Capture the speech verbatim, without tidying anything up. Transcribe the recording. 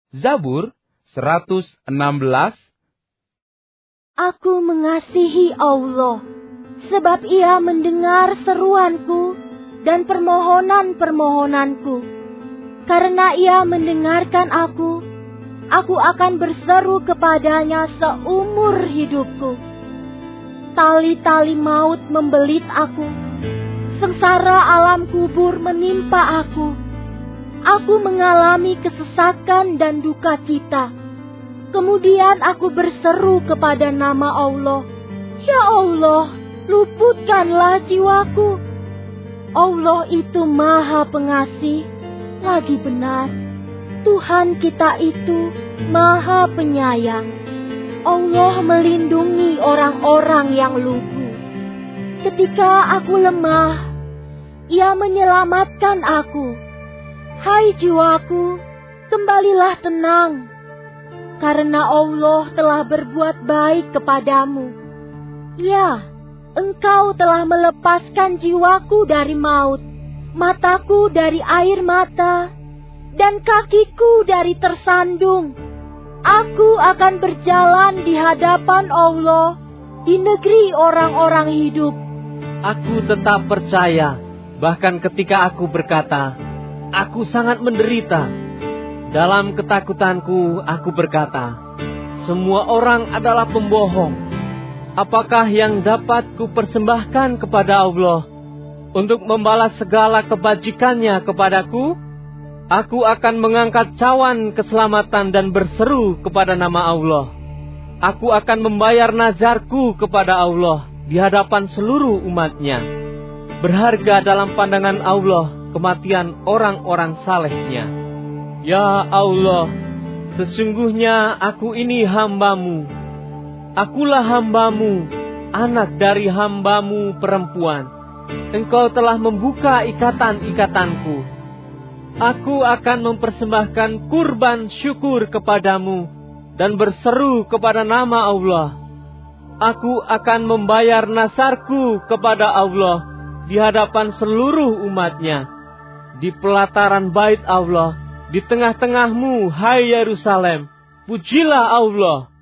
Zabur seratus enam belas. Aku mengasihi Allah, sebab Ia mendengar seruanku dan permohonan-permohonanku. Karena Ia mendengarkan aku, aku akan berseru kepadanya seumur hidupku. Tali-tali maut membelit aku, sengsara alam kubur menimpa aku. Aku mengalami kesesakan dan duka cita. Kemudian aku berseru kepada nama Allah, "Ya Allah, luputkanlah jiwaku." Allah itu Maha Pengasih, lagi benar. Tuhan kita itu Maha Penyayang. Allah melindungi orang-orang yang lugu. Ketika aku lemah, Ia menyelamatkan aku. Hai jiwaku, kembalilah tenang, karena Allah telah berbuat baik kepadamu. Ya, Engkau telah melepaskan jiwaku dari maut, mataku dari air mata, dan kakiku dari tersandung. Aku akan berjalan di hadapan Allah di negeri orang-orang hidup. Aku tetap percaya, bahkan ketika aku berkata, aku sangat menderita. Dalam ketakutanku aku berkata, semua orang adalah pembohong. Apakah yang dapat kupersembahkan kepada Allah untuk membalas segala kebajikannya kepadaku? Aku akan mengangkat cawan keselamatan dan berseru kepada nama Allah. Aku akan membayar nazarku kepada Allah di hadapan seluruh umatnya. Berharga dalam pandangan Allah kematian orang-orang salehnya. Ya Allah, sesungguhnya aku ini hamba-Mu. Akulah hamba-Mu, anak dari hamba-Mu perempuan. Engkau telah membuka ikatan-ikatanku. Aku akan mempersembahkan kurban syukur kepadamu dan berseru kepada nama Allah. Aku akan membayar nazarku kepada Allah di hadapan seluruh umatnya. Di pelataran bait Allah, di tengah-tengahmu, hai Yerusalem, pujilah Allah.